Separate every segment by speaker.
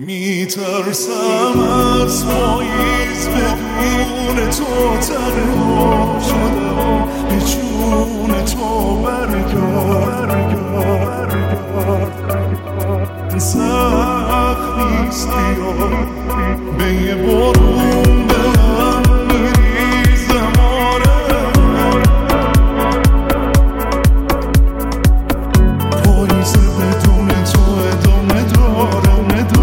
Speaker 1: میترسم از پاییز بدون تو تنها شدم به جون تو برگرد سخت نیست بیاد به یه برون به من میریزم پاییز بدون تو ادامه داره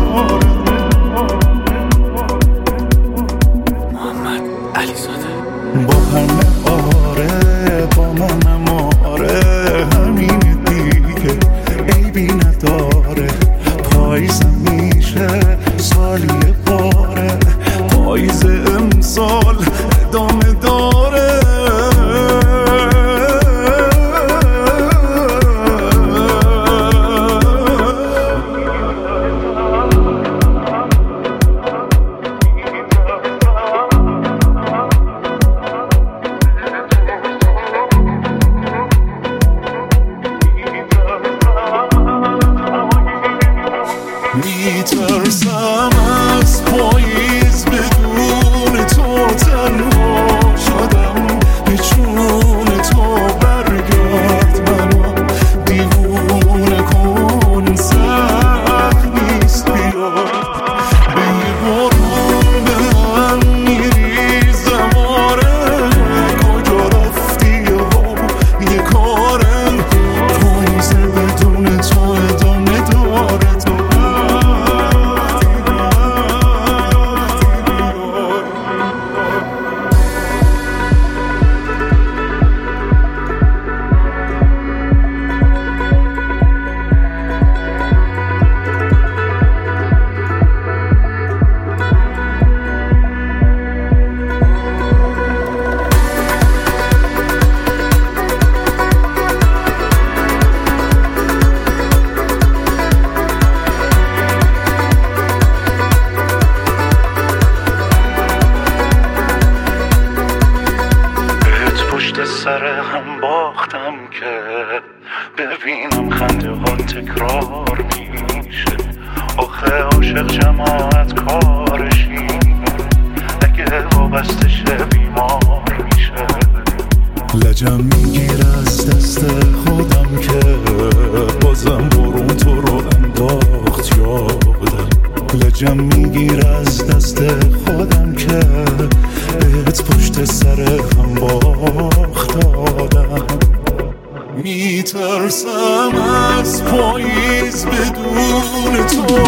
Speaker 1: با همه آره با منم آره همین دیگه عیبی نداره پاییزم میشه سالی باره پاییز امسال ادامه داره میترسم از پاییز بدون تو تنها شدم به جون تو برگرد منو دیوونه کن سخت نیست بیاد به یه برون به من میریزم کجا رفتی یه کارم پاییز بدون تو ادامه داره سر هم باختم که ببینم خنده ها تکرار میشه آخه عاشق جماعت کارشینه اگه وابسته شه بیمار میشه لجم میگیر از دست خودم که بازم برون تو رو انداخت یادم لجم میگیر از دست خودم که بهت پشت سر هم باخت دادم میترسم از پاییز بدون تو